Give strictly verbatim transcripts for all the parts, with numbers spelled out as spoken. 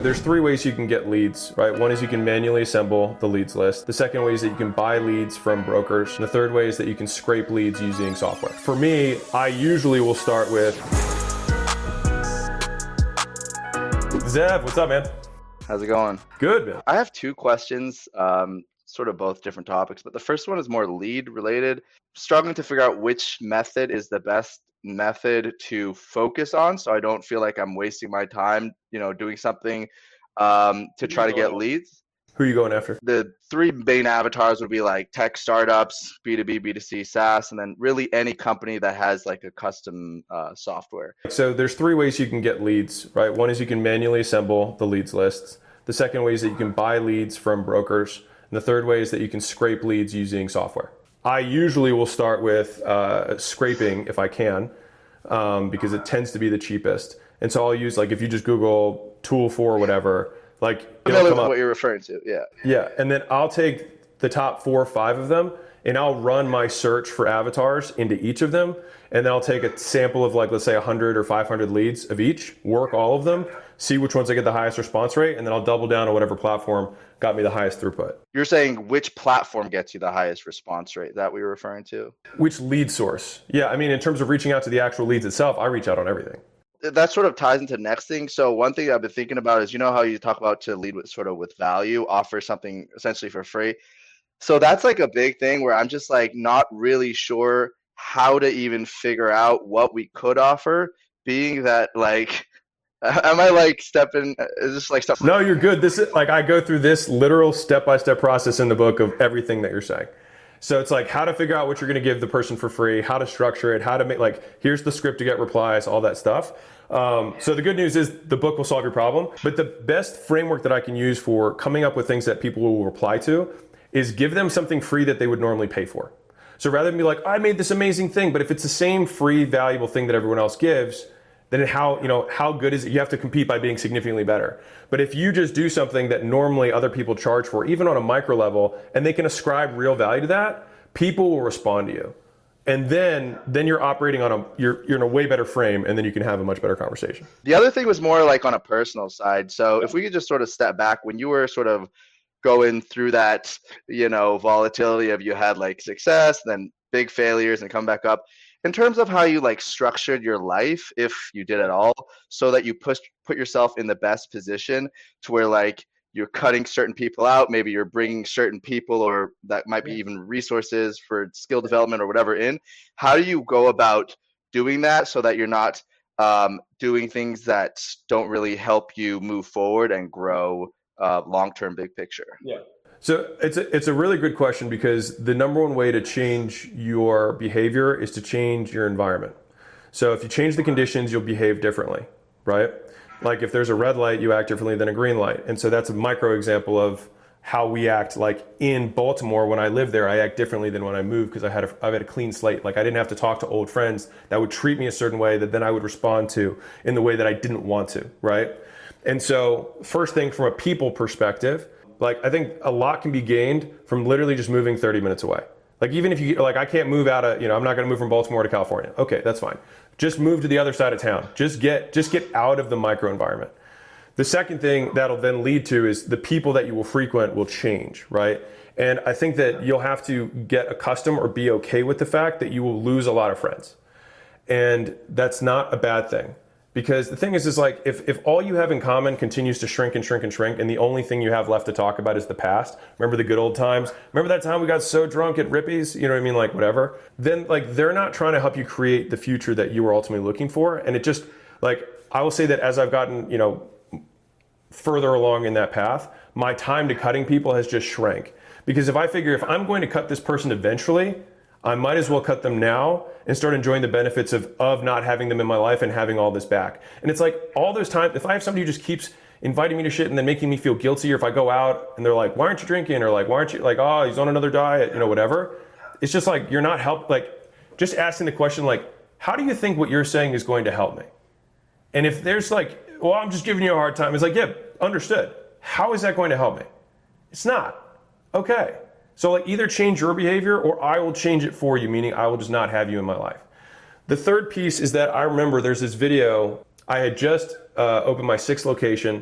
There's three ways you can get leads, right? One is you can manually assemble the leads list. The second way is that you can buy leads from brokers. And the third way is that you can scrape leads using software. For me, I usually will start with Zev. What's up, man? How's it going? Good, man. I have two questions, um, sort of both different topics, but the first one is more lead related. Struggling to figure out which method is the best method to focus on, so I don't feel like I'm wasting my time, you know, doing something um, to try to get leads. Who are you going after? The three main avatars would be like tech startups, B two B, B two C, SaaS, and then really any company that has like a custom uh, software. So there's three ways you can get leads, right? One is you can manually assemble the leads lists. The second way is that you can buy leads from brokers. And the third way is that you can scrape leads using software. I usually will start with uh, scraping if I can, um, because it tends to be the cheapest. And so I'll use, like, if you just Google tool for whatever, like, it'll come up. What you're referring to, yeah. Yeah, and then I'll take the top four or five of them, and I'll run my search for avatars into each of them, and then I'll take a sample of, like, let's say one hundred or five hundred leads of each, work all of them, see which ones I get the highest response rate, and then I'll double down on whatever platform got me the highest throughput. You're saying which platform gets you the highest response rate? Is that what you're referring to? Which lead source? Yeah, I mean, in terms of reaching out to the actual leads itself, I reach out on everything. That sort of ties into the next thing. So one thing I've been thinking about is, you know how you talk about to lead with sort of with value, offer something essentially for free. So that's like a big thing where I'm just like not really sure how to even figure out what we could offer, being that like, am I like stepping, is this like stuff? No, you're good. This is like, I go through this literal step-by-step process in the book of everything that you're saying. So it's like how to figure out what you're going to give the person for free, how to structure it, how to make, like, here's the script to get replies, all that stuff. Um, so the good news is the book will solve your problem. But the best framework that I can use for coming up with things that people will reply to is give them something free that they would normally pay for. So rather than be like, I made this amazing thing, but if it's the same free, valuable thing that everyone else gives, then how, you know, how good is it? You have to compete by being significantly better. But if you just do something that normally other people charge for, even on a micro level, and they can ascribe real value to that, people will respond to you. And then then you're operating on a, you're you're in a way better frame, and then you can have a much better conversation. The other thing was more like on a personal side. So if we could just sort of step back, when you were sort of going through that, you know, volatility of you had like success, then big failures and come back up, in terms of how you like structured your life, if you did at all, so that you push, put yourself in the best position to where like you're cutting certain people out, maybe you're bringing certain people or that might be even resources for skill development or whatever in, how do you go about doing that so that you're not um, doing things that don't really help you move forward and grow uh, long-term big picture? Yeah. So it's a, it's a really good question, because the number one way to change your behavior is to change your environment. So if you change the conditions, you'll behave differently, right? Like if there's a red light, you act differently than a green light. And so that's a micro example of how we act. Like in Baltimore, when I lived there, I act differently than when I moved, because I had a, I had a clean slate. Like I didn't have to talk to old friends that would treat me a certain way that then I would respond to in the way that I didn't want to, right? And so first thing, from a people perspective, like I think a lot can be gained from literally just moving thirty minutes away. Like even if you, like I can't move out of, you know, I'm not going to move from Baltimore to California. Okay, that's fine. Just move to the other side of town. Just get, just get out of the micro environment. The second thing that'll then lead to is the people that you will frequent will change, right? And I think that you'll have to get accustomed or be okay with the fact that you will lose a lot of friends. And that's not a bad thing. Because the thing is, is like, if, if all you have in common continues to shrink and shrink and shrink, and the only thing you have left to talk about is the past, remember the good old times? Remember that time we got so drunk at Rippy's? You know what I mean? Like, whatever. Then, like, they're not trying to help you create the future that you were ultimately looking for. And it just, like, I will say that as I've gotten, you know, further along in that path, my time to cutting people has just shrank. Because if I figure if I'm going to cut this person eventually, I might as well cut them now and start enjoying the benefits of, of not having them in my life and having all this back. And it's like all those times, if I have somebody who just keeps inviting me to shit and then making me feel guilty, or if I go out and they're like, why aren't you drinking? Or like, why aren't you, like, oh, he's on another diet, you know, whatever. It's just like, you're not help, like, just asking the question, like, how do you think what you're saying is going to help me? And if there's like, well, I'm just giving you a hard time. It's like, yeah, understood. How is that going to help me? It's not. Okay. So like either change your behavior or I will change it for you, meaning I will just not have you in my life. The third piece is that I remember there's this video, I had just uh, opened my sixth location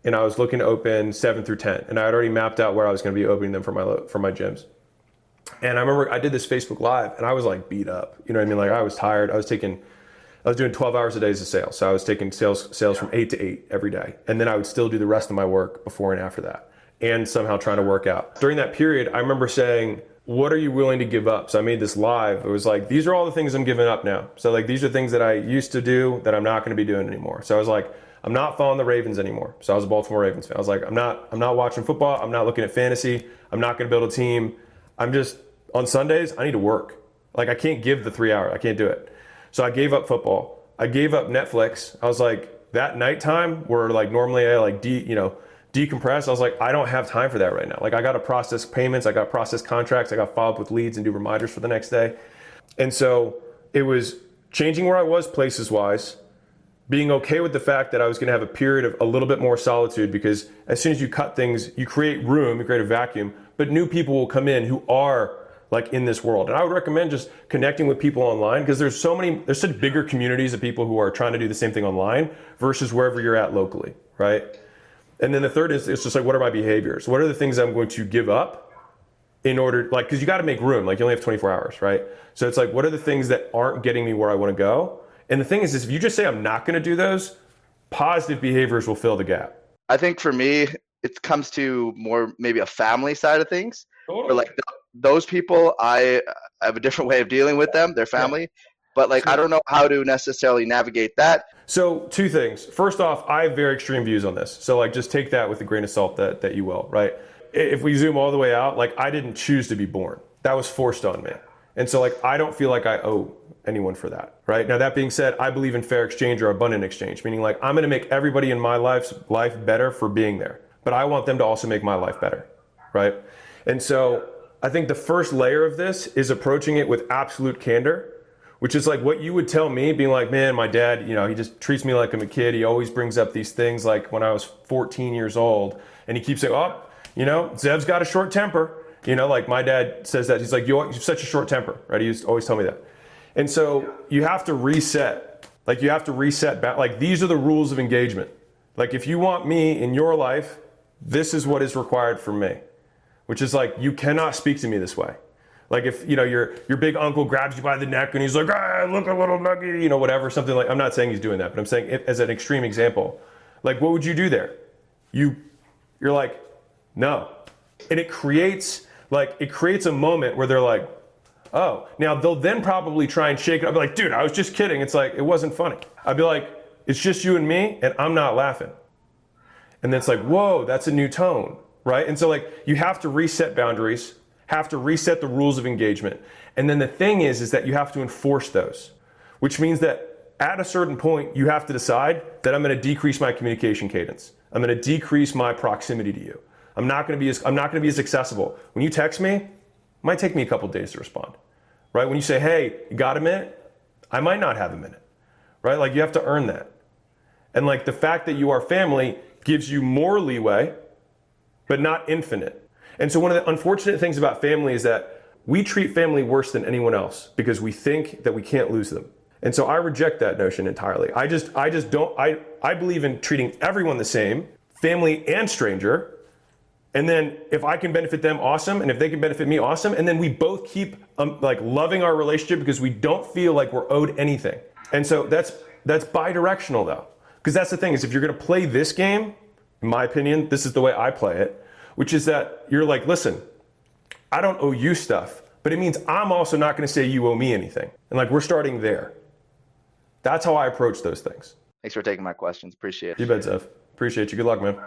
and I was looking to open seven through ten, and I had already mapped out where I was going to be opening them for my for my gyms. And I remember I did this Facebook Live, and I was like beat up. You know what I mean? Like I was tired. I was taking, I was doing twelve hours a day as a sales. So I was taking sales sales from eight to eight every day, and then I would still do the rest of my work before and after that, and somehow trying to work out. During that period, I remember saying, what are you willing to give up? So I made this live. It was like, these are all the things I'm giving up now. So like, these are things that I used to do that I'm not going to be doing anymore. So I was like, I'm not following the Ravens anymore. So I was a Baltimore Ravens fan. I was like, I'm not, I'm not watching football. I'm not looking at fantasy. I'm not going to build a team. I'm just, on Sundays, I need to work. Like I can't give the three hours. I can't do it. So I gave up football. I gave up Netflix. I was like, that nighttime where like normally I like de, you know, decompress. I was like, I don't have time for that right now. Like I got to process payments. I got to process contracts. I got to follow up with leads and do reminders for the next day. And so it was changing where I was places wise, being okay with the fact that I was going to have a period of a little bit more solitude, because as soon as you cut things, you create room, you create a vacuum, but new people will come in who are like in this world. And I would recommend just connecting with people online, because there's so many, there's such bigger communities of people who are trying to do the same thing online versus wherever you're at locally, right? And then the third is, it's just like, what are my behaviors? What are the things I'm going to give up in order, like, because you got to make room, like you only have twenty-four hours, right? So it's like, what are the things that aren't getting me where I want to go? And the thing is, is if you just say I'm not going to do those, positive behaviors will fill the gap. I think for me, it comes to more maybe a family side of things. Totally. Or like th- those people, I, I have a different way of dealing with them, their family. Yeah. But like, I don't know how to necessarily navigate that. So two things. First off, I have very extreme views on this. So like, just take that with a grain of salt that, that you will, right? If we zoom all the way out, like I didn't choose to be born. That was forced on me. And so like, I don't feel like I owe anyone for that, right? Now that being said, I believe in fair exchange or abundant exchange, meaning like I'm gonna make everybody in my life's life better for being there, but I want them to also make my life better, right? And so I think the first layer of this is approaching it with absolute candor, which is like what you would tell me, being like, man, my dad, you know, he just treats me like I'm a kid. He always brings up these things like when I was fourteen years old, and he keeps saying, oh, you know, Zev's got a short temper. You know, like my dad says that. He's like, you have such a short temper, right? He used to always tell me that. And so you have to reset. Like you have to reset back. Like these are the rules of engagement. Like if you want me in your life, this is what is required from me, which is like, you cannot speak to me this way. Like if, you know, your your big uncle grabs you by the neck and he's like, ah, look, a little nugget, you know, whatever, something like, I'm not saying he's doing that, but I'm saying it as an extreme example. Like, what would you do there? You, you're like, no. And it creates, like, it creates a moment where they're like, oh. Now, they'll then probably try and shake it. I'll be like, dude, I was just kidding. It's like, it wasn't funny. I'd be like, it's just you and me, and I'm not laughing. And then it's like, whoa, that's a new tone, right? And so, like, you have to reset boundaries, have to reset the rules of engagement. And then the thing is, is that you have to enforce those, which means that at a certain point, you have to decide that I'm going to decrease my communication cadence. I'm going to decrease my proximity to you. I'm not going to be as, I'm not going to be as accessible. When you text me, it might take me a couple days to respond, right? When you say, hey, you got a minute? I might not have a minute, right? Like you have to earn that. And like the fact that you are family gives you more leeway, but not infinite. And so one of the unfortunate things about family is that we treat family worse than anyone else because we think that we can't lose them. And so I reject that notion entirely. I just, I just don't, I, I believe in treating everyone the same, family and stranger. And then if I can benefit them, awesome. And if they can benefit me, awesome. And then we both keep um, like loving our relationship because we don't feel like we're owed anything. And so that's, that's bi-directional though. Because that's the thing is if you're going to play this game, in my opinion, this is the way I play it, which is that you're like, listen, I don't owe you stuff, but it means I'm also not going to say you owe me anything. And like, we're starting there. That's how I approach those things. Thanks for taking my questions. Appreciate it. You bet, Zev. Appreciate you. Good luck, man.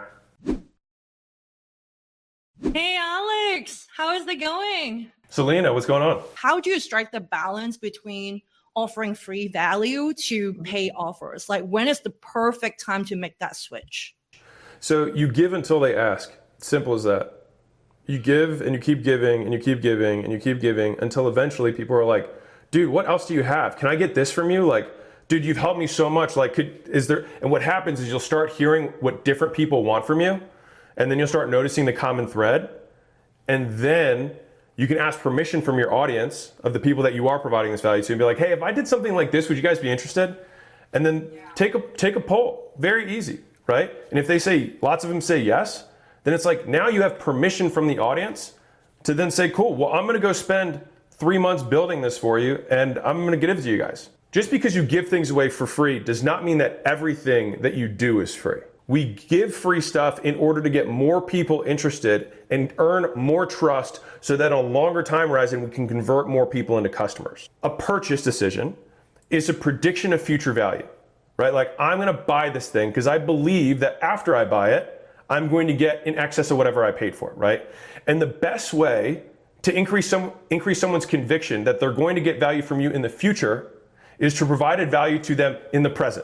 Hey, Alex, how is it going? Selena, what's going on? How do you strike the balance between offering free value to pay offers? Like, when is the perfect time to make that switch? So you give until they ask. Simple as that. You give and you keep giving and you keep giving and you keep giving until eventually people are like, dude, what else do you have? Can I get this from you? Like, dude, you've helped me so much. Like, could, is there, and what happens is you'll start hearing what different people want from you. And then you'll start noticing the common thread. And then you can ask permission from your audience of the people that you are providing this value to and be like, hey, if I did something like this, would you guys be interested? And then yeah. take a take a poll. Very easy. right? And if they say, lots of them say yes, then it's like now you have permission from the audience to then say, cool, well, I'm gonna go spend three months building this for you and I'm gonna give it to you guys. Just because you give things away for free does not mean that everything that you do is free. We give free stuff in order to get more people interested and earn more trust so that on a longer time horizon, we can convert more people into customers. A purchase decision is a prediction of future value, right? Like I'm gonna buy this thing because I believe that after I buy it, I'm going to get in excess of whatever I paid for it, right? And the best way to increase some increase someone's conviction that they're going to get value from you in the future is to provide value to them in the present.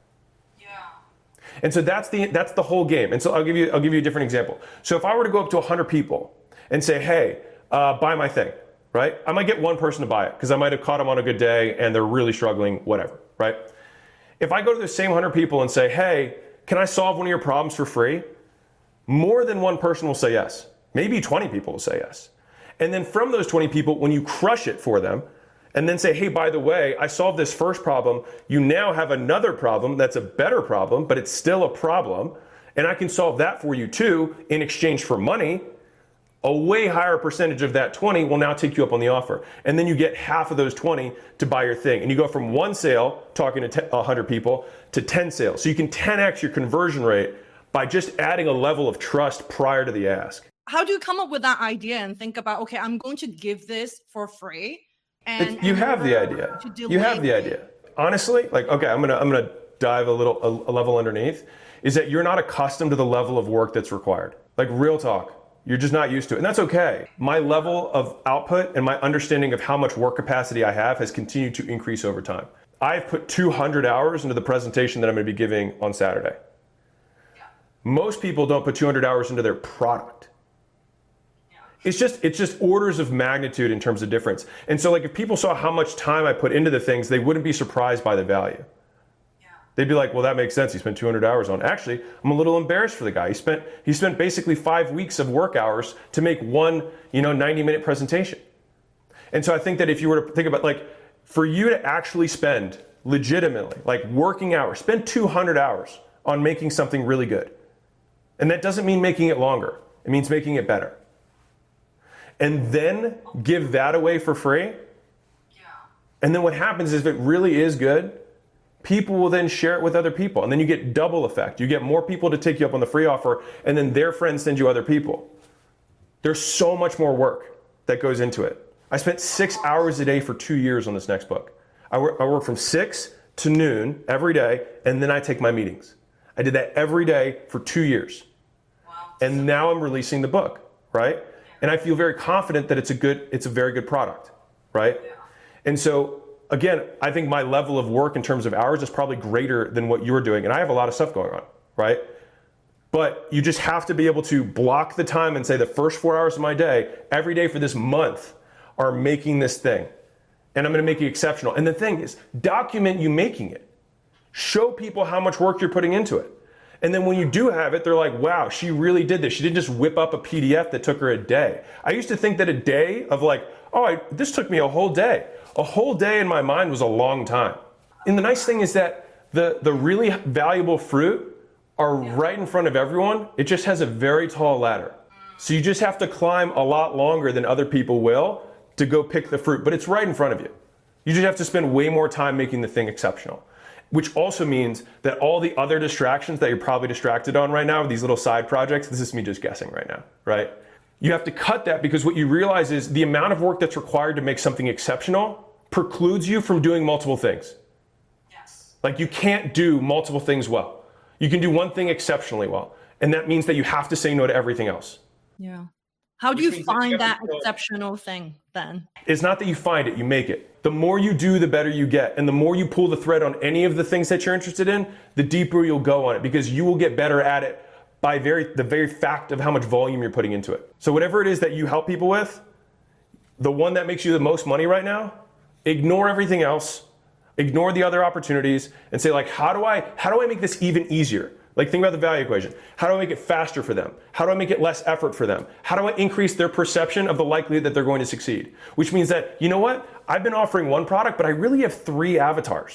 And so that's the that's the whole game. And so I'll give you I'll give you a different example. So if I were to go up to one hundred people and say, hey, uh, buy my thing, right? I might get one person to buy it because I might have caught them on a good day and they're really struggling, whatever, right? If I go to the same one hundred people and say, hey, can I solve one of your problems for free? More than one person will say yes. Maybe twenty people will say yes. And then from those twenty people, when you crush it for them, and then say, hey, by the way, I solved this first problem. You now have another problem that's a better problem, but it's still a problem. And I can solve that for you too in exchange for money. A way higher percentage of that twenty will now take you up on the offer. And then you get half of those twenty to buy your thing. And you go from one sale, talking to one hundred people, to ten sales. So you can ten X your conversion rate by just adding a level of trust prior to the ask. How do you come up with that idea and think about, okay, I'm going to give this for free? And, you have the idea. You have the idea. Honestly, like, okay, I'm gonna I'm gonna dive a little a, a level underneath. Is that you're not accustomed to the level of work that's required. Like real talk, you're just not used to it, and that's okay. My level of output and my understanding of how much work capacity I have has continued to increase over time. I've put two hundred hours into the presentation that I'm going to be giving on Saturday. Most people don't put two hundred hours into their product. It's just it's just orders of magnitude in terms of difference. And so like if people saw how much time I put into the things, they wouldn't be surprised by the value. Yeah. They'd be like, well, that makes sense. He spent two hundred hours on it. Actually, I'm a little embarrassed for the guy. He spent he spent basically five weeks of work hours to make one, you know, ninety minute presentation. And so I think that if you were to think about like for you to actually spend legitimately like working hours, spend two hundred hours on making something really good. And that doesn't mean making it longer. It means making it better. And then give that away for free. Yeah. And then what happens is if it really is good, people will then share it with other people. And then you get double effect. You get more people to take you up on the free offer, and then their friends send you other people. There's so much more work that goes into it. I spent six hours a day for two years on this next book. I work, I work from six to noon every day, and then I take my meetings. I did that every day for two years. Wow. And now I'm releasing the book, right? And I feel very confident that it's a good, it's a very good product, right? Yeah. And so, again, I think my level of work in terms of hours is probably greater than what you're doing. And I have a lot of stuff going on, right? But you just have to be able to block the time and say the first four hours of my day, every day for this month, are making this thing. And I'm going to make it exceptional. And the thing is, document you making it. Show people how much work you're putting into it. And then when you do have it, they're like, wow, she really did this. She didn't just whip up a P D F that took her a day. I used to think that a day of like, oh, I, this took me a whole day. A whole day in my mind was a long time. And the nice thing is that the, the really valuable fruit are right in front of everyone. It just has a very tall ladder. So you just have to climb a lot longer than other people will to go pick the fruit. But it's right in front of you. You just have to spend way more time making the thing exceptional. Which also means that all the other distractions that you're probably distracted on right now, these little side projects, this is me just guessing right now, right? You have to cut that because what you realize is the amount of work that's required to make something exceptional precludes you from doing multiple things. Yes. Like you can't do multiple things well. You can do one thing exceptionally well. And that means that you have to say no to everything else. Yeah. How do you find that exceptional thing then? It's not that you find it, you make it. The more you do, the better you get. And the more you pull the thread on any of the things that you're interested in, the deeper you'll go on it because you will get better at it by very the very fact of how much volume you're putting into it. So whatever it is that you help people with, the one that makes you the most money right now, ignore everything else, ignore the other opportunities and say like, how do I how do I make this even easier? Like think about the value equation. How do I make it faster for them? How do I make it less effort for them? How do I increase their perception of the likelihood that they're going to succeed? Which means that, you know what? I've been offering one product, but I really have three avatars.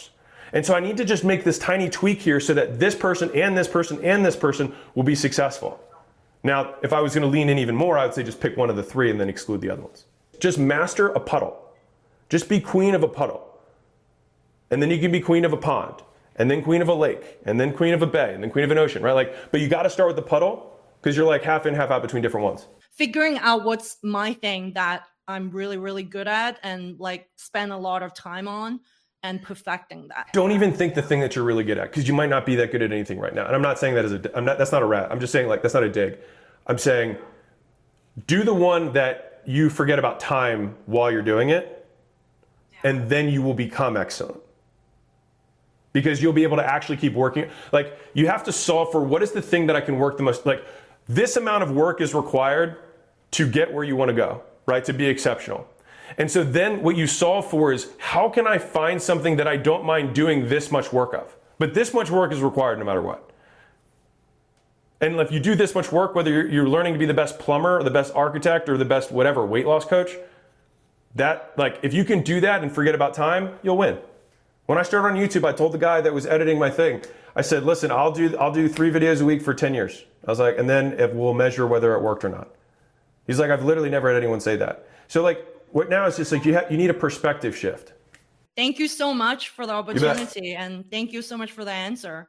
And so I need to just make this tiny tweak here so that this person and this person and this person will be successful. Now, if I was going to lean in even more, I would say just pick one of the three and then exclude the other ones. Just master a puddle. Just be queen of a puddle. And then you can be queen of a pond, and then queen of a lake, and then queen of a bay, and then queen of an ocean, right? Like, but you got to start with the puddle because you're like half in, half out between different ones. Figuring out what's my thing that I'm really, really good at and like spend a lot of time on and perfecting that. Don't even think the thing that you're really good at, because you might not be that good at anything right now. And I'm not saying that as a, I'm not, that's not a rat. I'm just saying like, that's not a dig. I'm saying do the one that you forget about time while you're doing it, and then you will become excellent. Because you'll be able to actually keep working. Like, you have to solve for what is the thing that I can work the most. Like, this amount of work is required to get where you want to go, right? To be exceptional. And so then what you solve for is, how can I find something that I don't mind doing this much work of? But this much work is required no matter what. And if you do this much work, whether you're, you're learning to be the best plumber or the best architect or the best whatever weight loss coach, that, like, if you can do that and forget about time, you'll win. When I started on YouTube, I told the guy that was editing my thing, I said, listen, I'll do I'll do three videos a week for ten years. I was like, and then if we'll measure whether it worked or not. He's like, I've literally never had anyone say that. So like, what now is just like, you have, you need a perspective shift. Thank you so much for the opportunity, and thank you so much for the answer.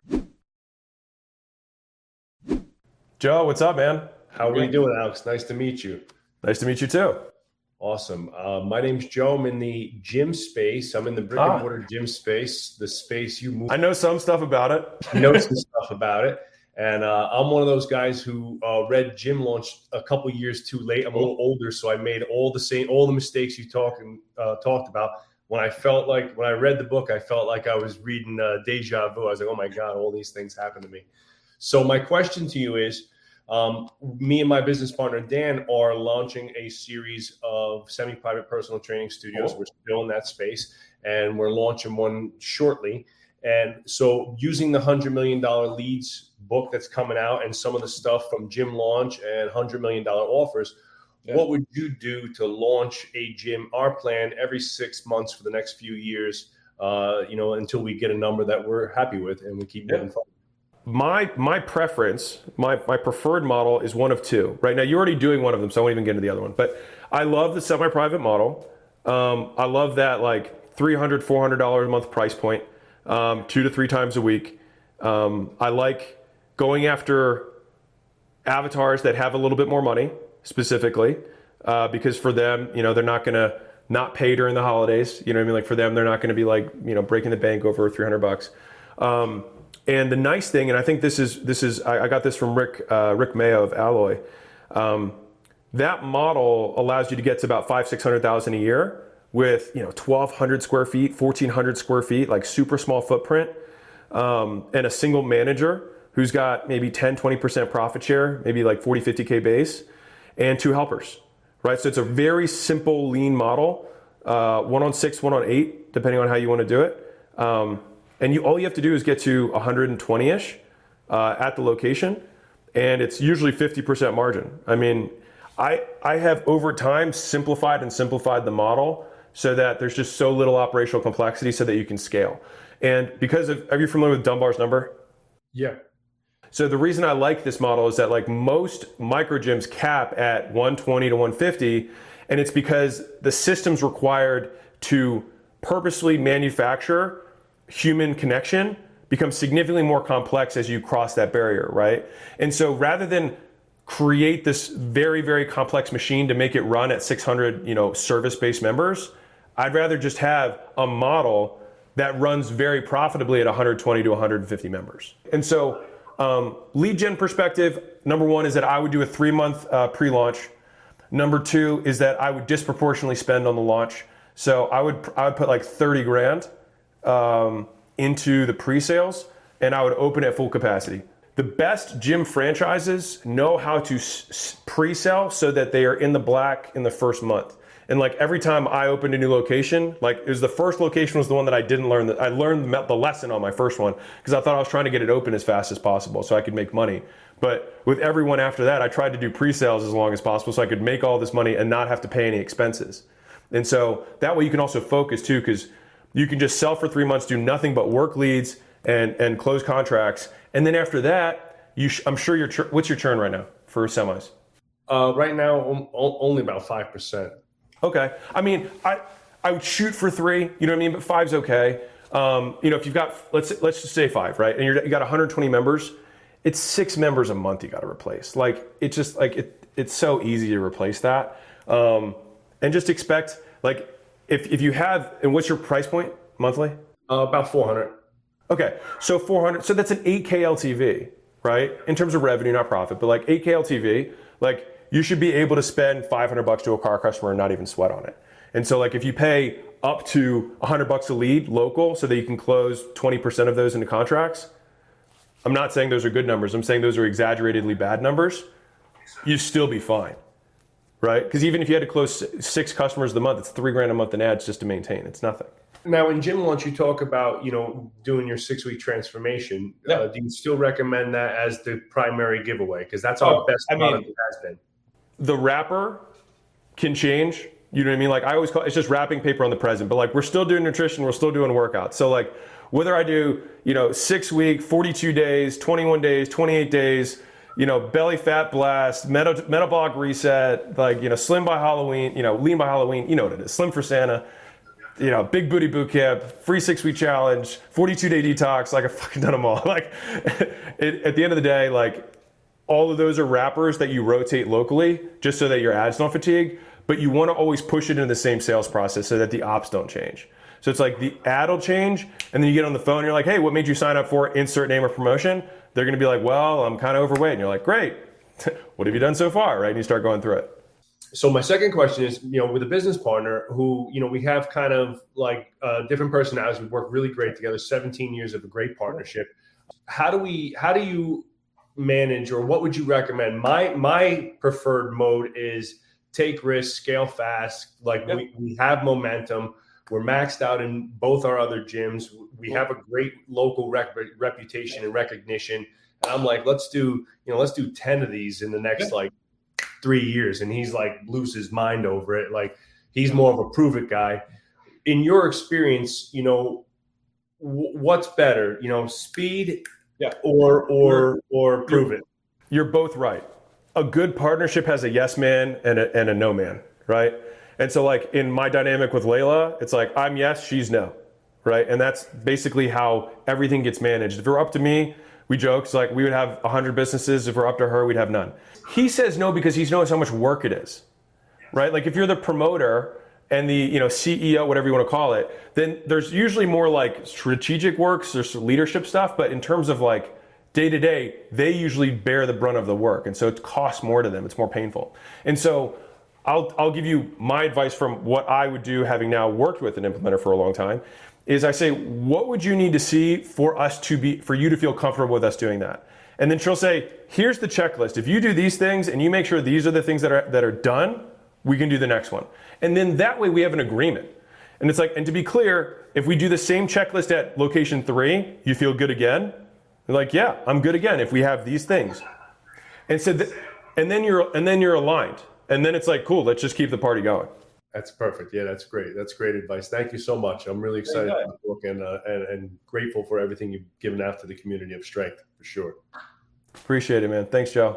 Joe, what's up, man? How are you doing, Alex? Nice to meet you. Nice to meet you too. Awesome. Uh, my name's Joe. I'm in the gym space. I'm in the brick ah. and mortar gym space, the space you move. I know some stuff about it. I know some stuff about it. And uh, I'm one of those guys who uh, read Gym Launch a couple years too late. I'm a little older, so I made all the same, all the mistakes you talk, uh, talked about. When I felt like, when I read the book, I felt like I was reading uh, deja vu. I was like, oh my God, all these things happened to me. So my question to you is, Um, me and my business partner, Dan, are launching a series of semi-private personal training studios. Oh. We're still in that space, and we're launching one shortly. And so using the one hundred million dollars Leads book that's coming out and some of the stuff from Gym Launch and one hundred million dollars offers, yeah. What would you do to launch a gym? Our plan every six months for the next few years, uh, you know, until we get a number that we're happy with and we keep moving yeah. forward. My my preference, my, my preferred model is one of two. Right now, you're already doing one of them, so I won't even get into the other one. But I love the semi-private model. Um, I love that like three hundred dollars, four hundred dollars a month price point, um, two to three times a week. Um, I like going after avatars that have a little bit more money, specifically, uh, because for them, you know, they're not going to not pay during the holidays. You know what I mean? Like for them, they're not going to be like, you know, breaking the bank over three hundred bucks. Um, And the nice thing, and I think this is this is I, I got this from Rick uh, Rick Mayo of Alloy. Um, that model allows you to get to about five six hundred thousand a year with you know twelve hundred square feet, fourteen hundred square feet, like super small footprint, um, and a single manager who's got maybe ten twenty percent profit share, maybe like forty fifty K base, and two helpers, right? So it's a very simple lean model, uh, one on six, one on eight, depending on how you want to do it. Um, And you, all you have to do is get to one hundred twenty-ish uh, at the location, and it's usually fifty percent margin. I mean, I I have over time simplified and simplified the model so that there's just so little operational complexity so that you can scale. And because of, are you familiar with Dunbar's number? Yeah. So the reason I like this model is that like most micro gyms cap at one twenty to one fifty, and it's because the system's required to purposely manufacture human connection becomes significantly more complex as you cross that barrier, right? And so rather than create this very, very complex machine to make it run at six hundred, you know, service-based members, I'd rather just have a model that runs very profitably at one hundred twenty to one hundred fifty members. And so um, lead gen perspective, number one is that I would do a three-month uh, pre-launch. Number two is that I would disproportionately spend on the launch. So I would I would put like thirty grand Um, into the pre-sales, and I would open at full capacity. The best gym franchises know how to s- pre-sell so that they are in the black in the first month. And like every time I opened a new location, like it was the first location was the one that I didn't learn that I learned the lesson on my first one because I thought I was trying to get it open as fast as possible so I could make money. But with everyone after that, I tried to do pre-sales as long as possible so I could make all this money and not have to pay any expenses. And so that way you can also focus too, because You can just sell for three months, do nothing but work leads and and close contracts. And then after that, you sh- I'm sure your ch- what's your churn right now for semis? Uh, right now, o- only about five percent. Okay. I mean, I I would shoot for three. You know what I mean? But five's okay. Um, you know, if you've got let's let's just say five, right? And you're, you got one hundred twenty members, it's six members a month you got to replace. Like it's just like it it's so easy to replace that. Um, and just expect like if if you have and what's your price point monthly? Uh, about four hundred. Okay, so four hundred. So that's an eight K L T V, right? In terms of revenue, not profit, but like eight K L T V, like you should be able to spend five hundred bucks to a car customer and not even sweat on it. And so like if you pay up to one hundred bucks a lead local so that you can close twenty percent of those into contracts, I'm not saying those are good numbers. I'm saying those are exaggeratedly bad numbers. You'd still be fine, right? Because even if you had to close six customers a month, it's three grand a month in ads just to maintain. It's nothing. Now, in Gym Launch, you talk about, you know, doing your six-week transformation. Yeah. Uh, do you still recommend that as the primary giveaway? Because that's our Oh, best I mean, product it has been. The wrapper can change. You know what I mean? Like I always call it's just wrapping paper on the present, but like we're still doing nutrition, we're still doing workouts. So like whether I do, you know, six week, forty-two days, twenty-one days, twenty-eight days, you know, belly fat blast, meta- metabolic reset, like, you know, slim by Halloween, you know, lean by Halloween, you know what it is, slim for Santa, you know, big booty boot camp, free six week challenge, forty-two day detox, like I've fucking done them all. Like it, at the end of the day, like all of those are wrappers that you rotate locally just so that your ads don't fatigue, but you want to always push it into the same sales process so that the ops don't change. So it's like the ad will change, and then you get on the phone and you're like, hey, what made you sign up for insert name or promotion? They're going to be like, well, I'm kind of overweight. And you're like, great. What have you done so far? Right? And you start going through it. So my second question is, you know, with a business partner who, you know, we have kind of like uh, different personalities. We work really great together, seventeen years of a great partnership. How do we, how do you manage, or what would you recommend? My, my preferred mode is take risks, scale fast. Like yep. we, we have momentum. We're maxed out in both our other gyms. We have a great local rep- reputation and recognition. And I'm like, let's do, you know, let's do ten of these in the next yep. like three years. And he's like, lose his mind over it. Like he's more of a prove it guy. In your experience, you know, w- what's better, you know, speed yeah. or, or, or prove you're, it? You're both right. A good partnership has a yes man and a, and a no man, right? And so like in my dynamic with Layla, it's like I'm yes, she's no, right? And that's basically how everything gets managed. If it were up to me, we joke, it's like we would have one hundred businesses. If we're up to her, we'd have none. He says no because he knows how much work it is, right? Like if you're the promoter and the, you know, C E O, whatever you want to call it, then there's usually more like strategic works, there's leadership stuff, but in terms of like day to day, they usually bear the brunt of the work. And so it costs more to them. It's more painful. And so I'll, I'll give you my advice from what I would do, having now worked with an implementer for a long time, is I say, what would you need to see for us to be, for you to feel comfortable with us doing that? And then she'll say, here's the checklist. If you do these things and you make sure these are the things that are, that are done, we can do the next one. And then that way we have an agreement. And it's like, and to be clear, if we do the same checklist at location three, you feel good again? They're like, yeah, I'm good again if we have these things. And so, th- and then you're, and then you're aligned. And then it's like, cool, let's just keep the party going. That's perfect. Yeah, that's great. That's great advice. Thank you so much. I'm really excited about the book and, uh, and and grateful for everything you've given out to the community of strength, for sure. Appreciate it, man. Thanks, Joe.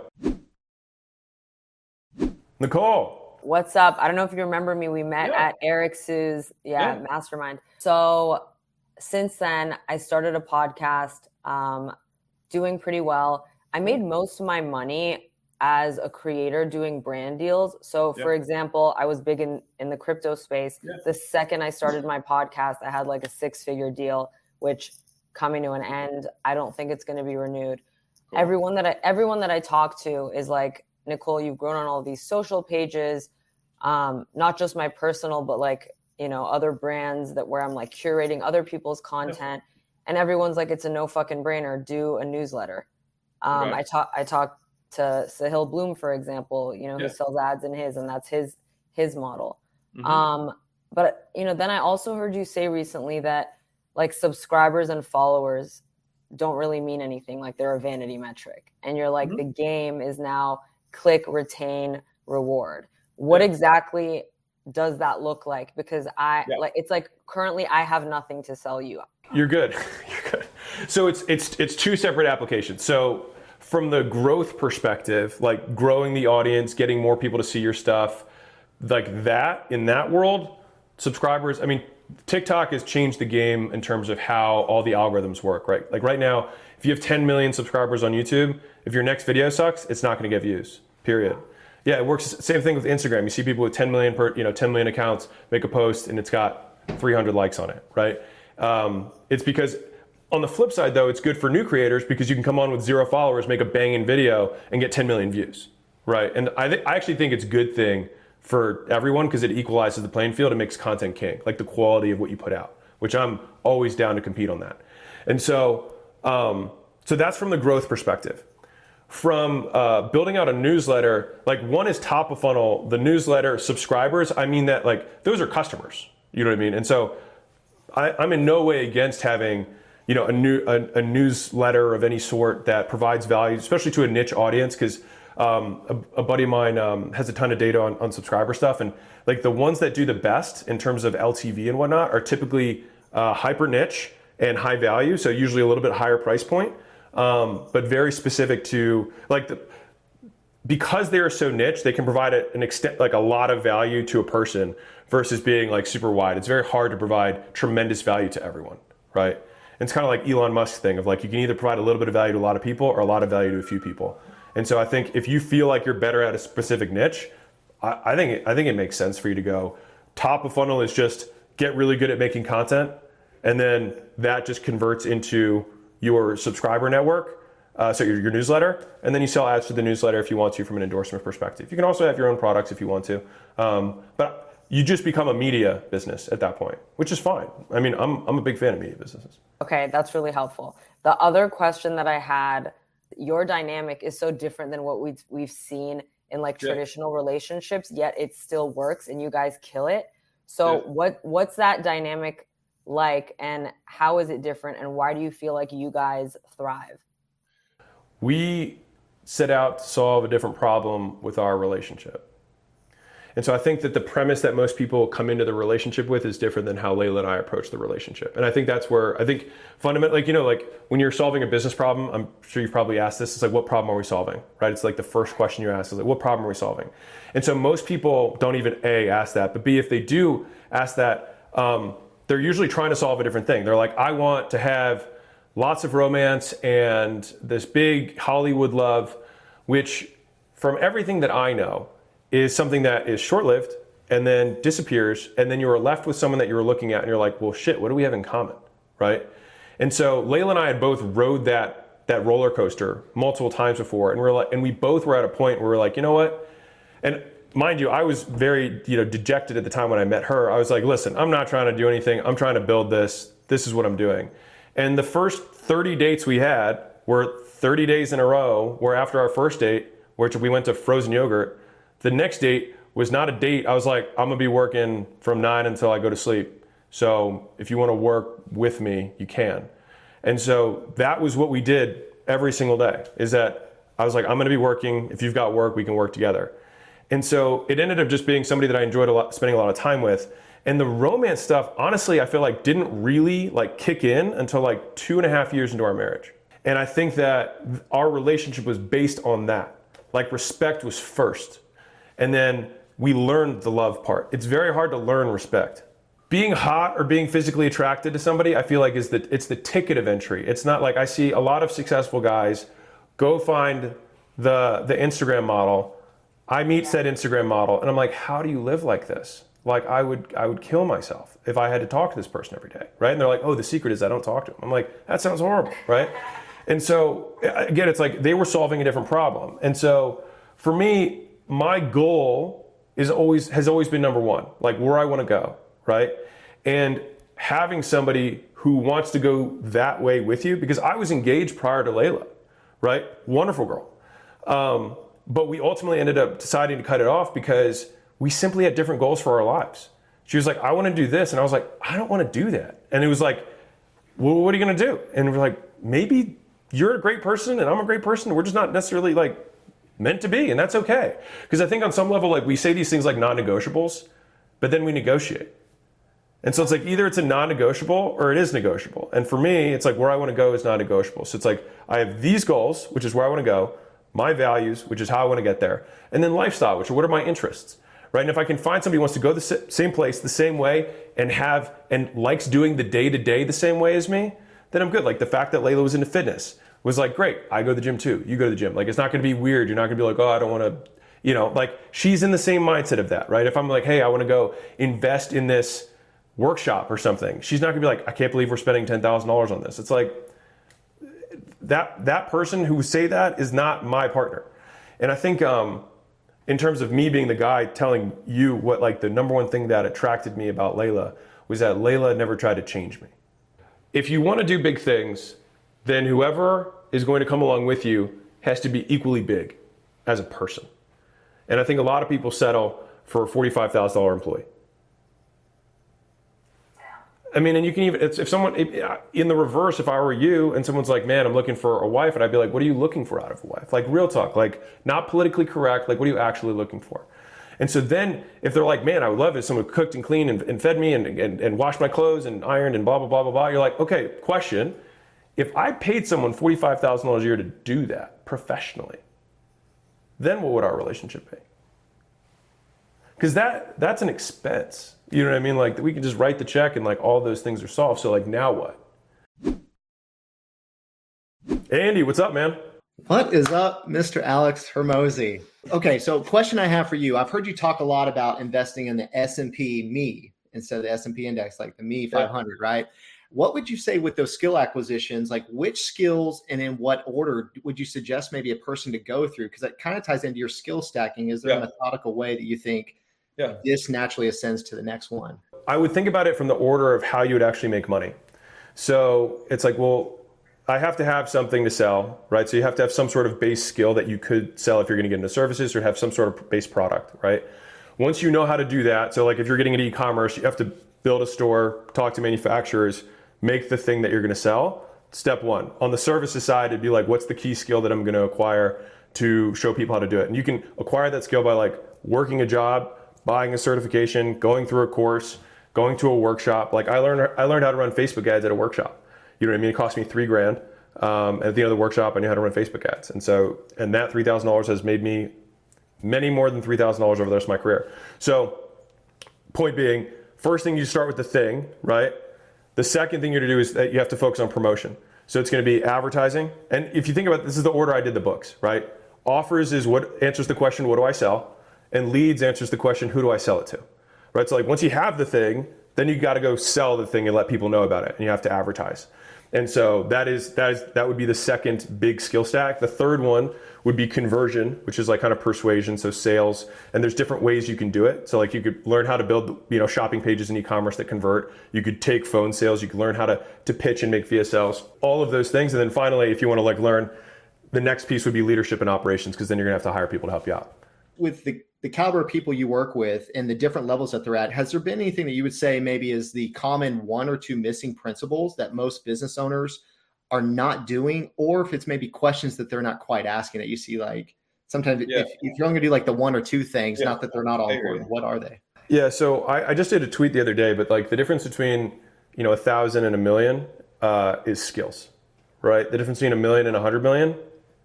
Nicole. What's up? I don't know if you remember me. We met yeah. at Eric's yeah, yeah. mastermind. So since then, I started a podcast, um, doing pretty well. I made most of my money as a creator doing brand deals. So for yep. example, I was big in, in the crypto space. Yep. The second I started my podcast, I had like a six figure deal, which coming to an end, I don't think it's going to be renewed. Cool. Everyone that I, everyone that I talk to is like, Nicole, you've grown on all these social pages, um, not just my personal, but like, you know, other brands that where I'm like curating other people's content. Yep. And everyone's like, it's a no fucking brainer. Do a newsletter. Um, okay. I talk, I talk, to Sahil Bloom, for example, you know, yeah. who sells ads in his, and that's his, his model. Mm-hmm. Um, but, you know, then I also heard you say recently that like subscribers and followers don't really mean anything. Like they're a vanity metric, and you're like, mm-hmm. the game is now click, retain, reward. What yeah. exactly does that look like? Because I Yeah. like it's like currently I have nothing to sell you. You're good. You're good. So it's it's it's two separate applications. So from the growth perspective, like growing the audience, getting more people to see your stuff, like that in that world, subscribers, I mean, TikTok has changed the game in terms of how all the algorithms work, right? Like right now, if you have ten million subscribers on YouTube, if your next video sucks, it's not going to get views, period. Yeah, it works. Same thing with Instagram. You see people with ten million per, you know, ten million accounts make a post and it's got three hundred likes on it, right? Um, it's because on the flip side though, it's good for new creators because you can come on with zero followers, make a banging video and get ten million views, right? And I, th- I actually think it's a good thing for everyone because it equalizes the playing field and makes content king, like the quality of what you put out, which I'm always down to compete on that. And so, um, so that's from the growth perspective. From uh, building out a newsletter, like one is top of funnel, the newsletter subscribers, I mean that like those are customers, you know what I mean? And so I, I'm in no way against having, you know, a new a, a newsletter of any sort that provides value, especially to a niche audience, because um, a, a buddy of mine um, has a ton of data on, on subscriber stuff, and like the ones that do the best in terms of L T V and whatnot are typically uh, hyper niche and high value, so usually a little bit higher price point, um, but very specific to like the because they are so niche, they can provide an extent like a lot of value to a person versus being like super wide. It's very hard to provide tremendous value to everyone, right? And it's kind of like Elon Musk's thing of like you can either provide a little bit of value to a lot of people or a lot of value to a few people. And so I think if you feel like you're better at a specific niche, I, I think it, I think it makes sense for you to go top of funnel is just get really good at making content, and then that just converts into your subscriber network. Uh, so your, your newsletter, and then you sell ads to the newsletter if you want to from an endorsement perspective. You can also have your own products if you want to, um, but you just become a media business at that point, which is fine. I mean, I'm I'm a big fan of media businesses. Okay, that's really helpful. The other question that I had, your dynamic is so different than what we've we've seen in like Yeah. traditional relationships, yet it still works and you guys kill it. So Yeah. what what's that dynamic like, and how is it different, and why do you feel like you guys thrive? We set out to solve a different problem with our relationship. And so I think that the premise that most people come into the relationship with is different than how Layla and I approach the relationship. And I think that's where, I think fundamentally, like, you know, like when you're solving a business problem, I'm sure you've probably asked this, it's like, what problem are we solving, right? It's like the first question you ask is like, what problem are we solving? And so most people don't even A, ask that, but B, if they do ask that, um, they're usually trying to solve a different thing. They're like, I want to have lots of romance and this big Hollywood love, which from everything that I know is something that is short-lived and then disappears, and then you're left with someone that you're looking at and you're like, well, shit, what do we have in common, right? And so Layla and I had both rode that that roller coaster multiple times before, and we're like, and we both were at a point where we're like, you know what? And mind you, I was very, you know, dejected at the time when I met her. I was like, listen, I'm not trying to do anything. I'm trying to build this. This is what I'm doing. And the first thirty dates we had were thirty days in a row, where after our first date, which we went to frozen yogurt, the next date was not a date. I was like, I'm gonna be working from nine until I go to sleep. So if you wanna work with me, you can. And so that was what we did every single day, is that I was like, I'm gonna be working. If you've got work, we can work together. And so it ended up just being somebody that I enjoyed a lot, spending a lot of time with. And the romance stuff, honestly, I feel like didn't really like kick in until like two and a half years into our marriage. And I think that our relationship was based on that. Like respect was first. And then we learned the love part. It's very hard to learn respect. Being hot or being physically attracted to somebody, I feel like is the, it's the ticket of entry. It's not like I see a lot of successful guys go find the, the Instagram model. I meet said Instagram model and I'm like, how do you live like this? Like I would I would kill myself if I had to talk to this person every day, right? And they're like, oh, the secret is I don't talk to them. I'm like, that sounds horrible, right? And so again, it's like they were solving a different problem. And so for me, my goal is always has always been number one, like where I want to go, right? And having somebody who wants to go that way with you, because I was engaged prior to Layla, right? Wonderful girl. Um, but we ultimately ended up deciding to cut it off because we simply had different goals for our lives. She was like, I want to do this. And I was like, I don't want to do that. And it was like, well, what are you going to do? And we're like, maybe you're a great person and I'm a great person. We're just not necessarily like meant to be. And that's okay. Because I think on some level, like we say these things like non-negotiables. but then we negotiate. And so it's like either it's a non-negotiable or it is negotiable. And for me, it's like where I want to go is non-negotiable. So it's like I have these goals, which is where I want to go, my values, which is how I want to get there, and then lifestyle, which are what are my interests, right? And if I can find somebody who wants to go the same place the same way and have and likes doing the day-to-day the same way as me, then I'm good. Like the fact that Layla was into fitness was like, great, I go to the gym too. You go to the gym. Like it's not going to be weird. You're not going to be like, oh, I don't want to, you know, like she's in the same mindset of that, right? If I'm like, hey, I want to go invest in this workshop or something, she's not gonna be like, I can't believe we're spending ten thousand dollars on this. It's like that that person who say that is not my partner. And I think um, in terms of me being the guy telling you what like the number one thing that attracted me about Layla was that Layla never tried to change me. If you want to do big things, then whoever is going to come along with you has to be equally big as a person. And I think a lot of people settle for a forty-five thousand dollars employee. I mean, and you can even, it's, if someone, in the reverse, if I were you and someone's like, man, I'm looking for a wife, and I'd be like, what are you looking for out of a wife? Like real talk, like not politically correct, like what are you actually looking for? And so then if they're like, man, I would love it if someone cooked and cleaned and, and fed me and, and, and washed my clothes and ironed and blah, blah, blah, blah, blah. You're like, okay, question, if I paid someone forty-five thousand dollars a year to do that professionally, then what would our relationship be? Because that that's an expense. You know what I mean? Like we can just write the check and like all those things are solved. So like now what? Hey Andy, what's up, man? What is up, Mister Alex Hormozi? Okay, so question I have for you. I've heard you talk a lot about investing in the S and P M E instead of the S and P index, like the M E five hundred, yeah. Right? What would you say with those skill acquisitions? Like which skills and in what order would you suggest maybe a person to go through? Because that kind of ties into your skill stacking. Is there yeah. a methodical way that you think yeah. this naturally ascends to the next one? I would think about it from the order of how you would actually make money. So it's like, well, I have to have something to sell, right? So you have to have some sort of base skill that you could sell if you're going to get into services or have some sort of base product, right? Once you know how to do that, so like if you're getting into e-commerce, you have to build a store, talk to manufacturers, make the thing that you're going to sell. Step one. On the services side, it'd be like, what's the key skill that I'm going to acquire to show people how to do it? And you can acquire that skill by like working a job, buying a certification, going through a course, going to a workshop. Like I learned, I learned how to run Facebook ads at a workshop. You know what I mean? It cost me three grand. Um, at the end of the workshop, I knew how to run Facebook ads. And so, and that three thousand dollars has made me many more than three thousand dollars over the rest of my career. So point being, first thing you start with the thing, right? The second thing you're to do is that you have to focus on promotion. So it's going to be advertising. And if you think about it, this is the order I did the books, right? Offers is what answers the question, what do I sell? And leads answers the question, who do I sell it to? Right? So like once you have the thing, then you got to go sell the thing and let people know about it. And you have to advertise. And so that is that is that would be the second big skill stack. The third one would be conversion, which is like kind of persuasion, so sales. And there's different ways you can do it. So like you could learn how to build, you know, shopping pages in e-commerce that convert. You could take phone sales. You could learn how to to pitch and make V S Ls. All of those things. And then finally, if you want to like learn, the next piece would be leadership and operations, because then you're gonna have to hire people to help you out. With the the caliber of people you work with and the different levels that they're at, has there been anything that you would say maybe is the common one or two missing principles that most business owners are not doing? Or if it's maybe questions that they're not quite asking that you see, like sometimes yeah. if, if you're only going to do like the one or two things, yeah. not that they're not all important, what are they? Yeah. So I, I just did a tweet the other day, but like the difference between, you know, a thousand and a million uh, is skills, right? The difference between a million and a hundred million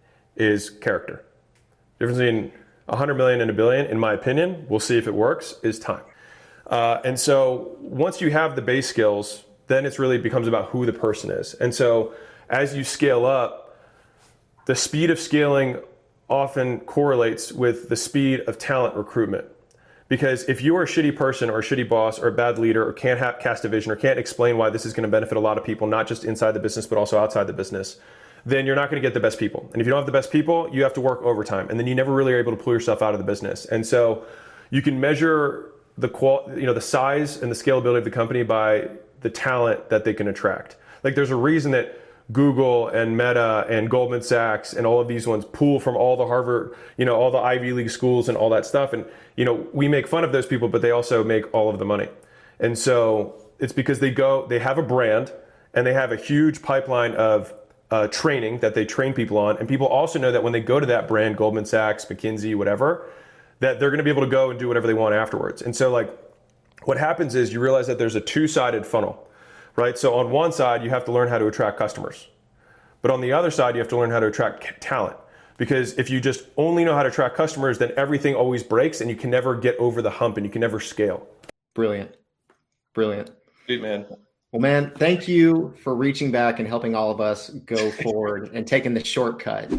is character. The difference between a hundred million and a billion, in my opinion, we'll see if it works, is time. Uh, and so once you have the base skills, then it's really becomes about who the person is. And so as you scale up, the speed of scaling often correlates with the speed of talent recruitment. Because if you are a shitty person or a shitty boss or a bad leader or can't have, cast a vision or can't explain why this is going to benefit a lot of people, not just inside the business, but also outside the business, then you're not going to get the best people. And if you don't have the best people, you have to work overtime. And then you never really are able to pull yourself out of the business. And so you can measure the qual, you know, the size and the scalability of the company by the talent that they can attract. Like there's a reason that Google and Meta and Goldman Sachs and all of these ones pull from all the Harvard, you know, all the Ivy League schools and all that stuff. And, you know, we make fun of those people, but they also make all of the money. And so it's because they go, they have a brand and they have a huge pipeline of Uh, training that they train people on. And people also know that when they go to that brand, Goldman Sachs, McKinsey, whatever, that they're going to be able to go and do whatever they want afterwards. And so like what happens is you realize that there's a two-sided funnel, right? So on one side, you have to learn how to attract customers. But on the other side, you have to learn how to attract talent. Because if you just only know how to attract customers, then everything always breaks and you can never get over the hump and you can never scale. Brilliant. Brilliant. Sweet, man. Well, man, thank you for reaching back and helping all of us go forward and taking the shortcut.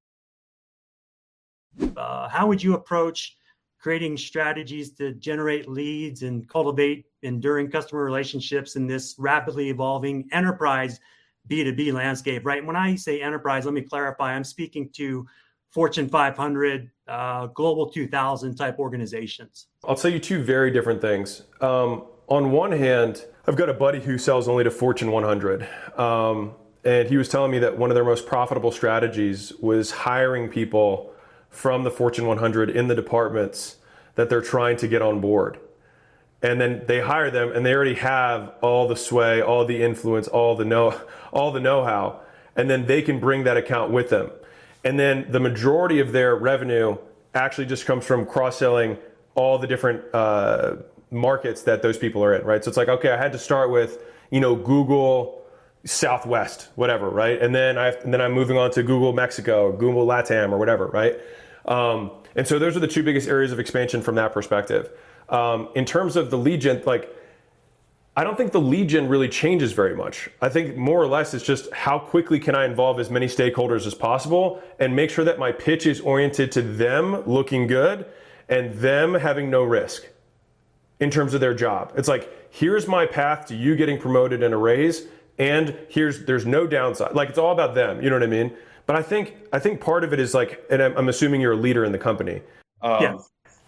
Uh, how would you approach creating strategies to generate leads and cultivate enduring customer relationships in this rapidly evolving enterprise B two B landscape, right? When I say enterprise, let me clarify, I'm speaking to Fortune five hundred, uh, Global two thousand type organizations. I'll tell you two very different things. Um, on one hand, I've got a buddy who sells only to Fortune one hundred. Um, and he was telling me that one of their most profitable strategies was hiring people from the Fortune one hundred in the departments that they're trying to get on board. And then they hire them and they already have all the sway, all the influence, all the know, all the know-how. And then they can bring that account with them. And then the majority of their revenue actually just comes from cross-selling all the different uh, markets that those people are in, right? So it's like, okay, I had to start with, you know, Google Southwest, whatever, right? And then I and then I'm moving on to Google Mexico or Google LATAM or whatever, right? Um, and so those are the two biggest areas of expansion from that perspective. Um, in terms of the lead gen, like, I don't think the lead gen really changes very much. I think more or less it's just how quickly can I involve as many stakeholders as possible and make sure that my pitch is oriented to them looking good and them having no risk in terms of their job. It's like, here's my path to you getting promoted and a raise, and here's there's no downside. Like, it's all about them, you know what I mean? But I think I think part of it is like, and I'm, I'm assuming you're a leader in the company. Um, yeah.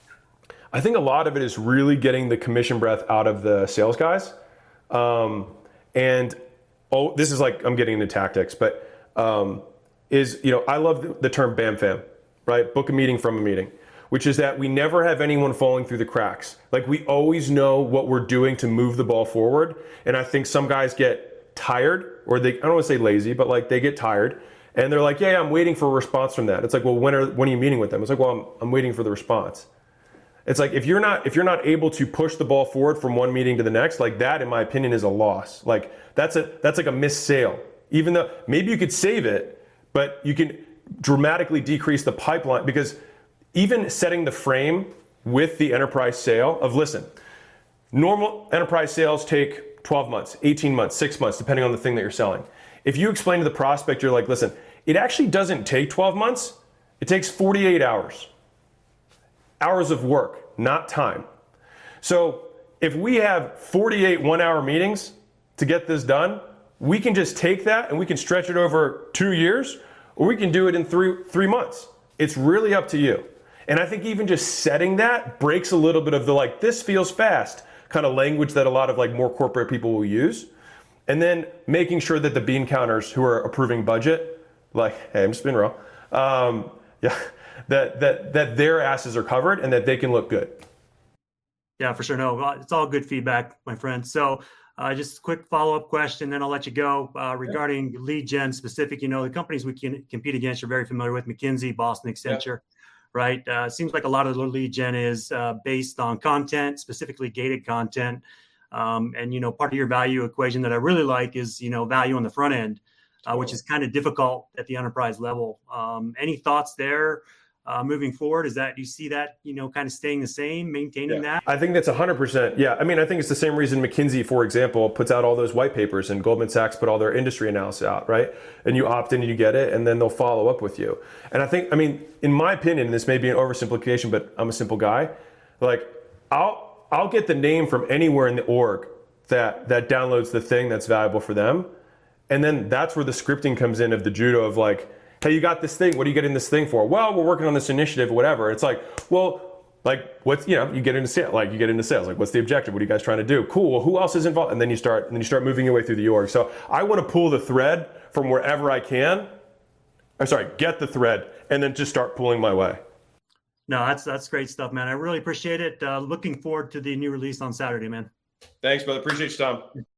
I think a lot of it is really getting the commission breath out of the sales guys. Um, and oh, this is like, I'm getting into tactics, but um, is, you know, I love the, the term BAM FAM, right? Book a meeting from a meeting, which is that we never have anyone falling through the cracks. Like, we always know what we're doing to move the ball forward. And I think some guys get tired, or they, I don't want to say lazy, but like they get tired and they're like, yeah, I'm waiting for a response from that. It's like, well, when are, when are you meeting with them? It's like, well, I'm, I'm waiting for the response. It's like, if you're not if you're not able to push the ball forward from one meeting to the next, like that, in my opinion, is a loss. Like that's a that's like a missed sale. Even though maybe you could save it, but you can dramatically decrease the pipeline, because even setting the frame with the enterprise sale of, listen, normal enterprise sales take twelve months, eighteen months, six months, depending on the thing that you're selling. If you explain to the prospect, you're like, listen, it actually doesn't take twelve months. It takes forty-eight hours. Hours of work, not time. So if we have forty-eight one-hour meetings to get this done, we can just take that and we can stretch it over two years, or we can do it in three three months. It's really up to you. And I think even just setting that breaks a little bit of the, like, this feels fast kind of language that a lot of like more corporate people will use. And then making sure that the bean counters who are approving budget, like, hey, I'm just being real, um, yeah, that that that their asses are covered and that they can look good. Yeah, for sure. No, it's all good feedback, my friend. So uh, just a quick follow-up question, then I'll let you go. Uh, regarding yeah. lead gen specific, you know, the companies we can compete against, you're very familiar with: McKinsey, Boston, Accenture, yeah. right? Uh, it seems like a lot of the lead gen is uh, based on content, specifically gated content. Um, and, you know, part of your value equation that I really like is, you know, value on the front end, uh, which is kind of difficult at the enterprise level. Um, any thoughts there? Uh, moving forward, is that, do you see that, you know, kind of staying the same, maintaining yeah. that? I think that's one hundred percent. Yeah. I mean, I think it's the same reason McKinsey, for example, puts out all those white papers, and Goldman Sachs put all their industry analysis out, right? And you opt in and you get it, and then they'll follow up with you. And I think, I mean, in my opinion, this may be an oversimplification, but I'm a simple guy. Like, I'll I'll get the name from anywhere in the org that that downloads the thing that's valuable for them. And then that's where the scripting comes in of the judo of like, hey, you got this thing. What are you getting this thing for? Well, we're working on this initiative, whatever. It's like, well, like, what's, you know, you get into sales, like you get into sales, like, what's the objective? What are you guys trying to do? Cool. Well, who else is involved? And then you start, and then you start moving your way through the org. So I want to pull the thread from wherever I can. I'm sorry, get the thread, and then just start pulling my way. No, that's, that's great stuff, man. I really appreciate it. Uh, looking forward to the new release on Saturday, man. Thanks, brother. Appreciate your time.